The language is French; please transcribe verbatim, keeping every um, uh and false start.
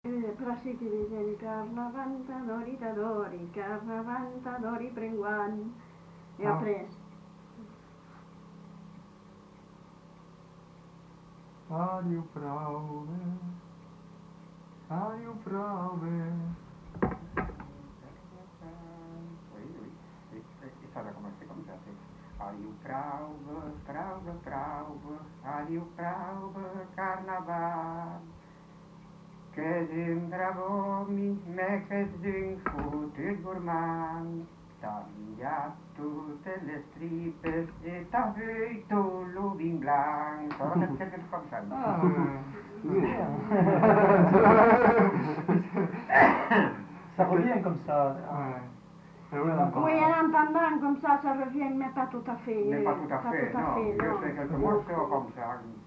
Classici del carnavantadori d'adori, carnavantadori prenguan. E après. Adieu prove, adieu prove. Oui, oui. Et, et ça va commencer comme ça. Adieu prove, prove, prove, adieu prove, carnaval. Que d'un bravo mi, mais que d'un foutu gourmand. T'as mis à toutes les tripes et t'as vu tout le vin blanc. Ça va être quelque chose comme ça. Ah, bien. Ça revient comme ça. Ouais. Et voilà, Oui, en entendant comme ça, ça revient, mais pas tout à fait. Mais pas tout à Pas fait, tout à non. fait, Je non. fais quelques morceaux comme ça.